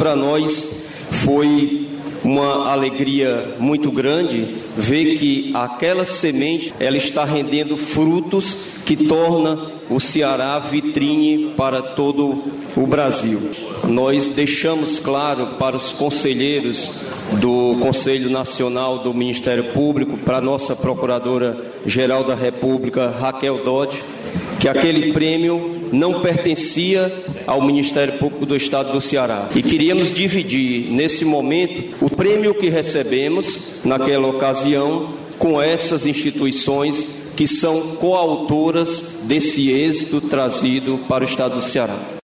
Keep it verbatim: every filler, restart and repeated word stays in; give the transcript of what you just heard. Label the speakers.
Speaker 1: para nós foi uma alegria muito grande ver que aquela semente ela está rendendo frutos que torna o Ceará vitrine para todo o Brasil. Nós deixamos claro para os conselheiros do Conselho Nacional do Ministério Público, para a nossa Procuradora-Geral da República, Raquel Dodge, que aquele prêmio não pertencia ao Ministério Público do Estado do Ceará. E queríamos dividir, nesse momento, o prêmio que recebemos naquela ocasião com essas instituições que são coautoras desse êxito trazido para o Estado do Ceará.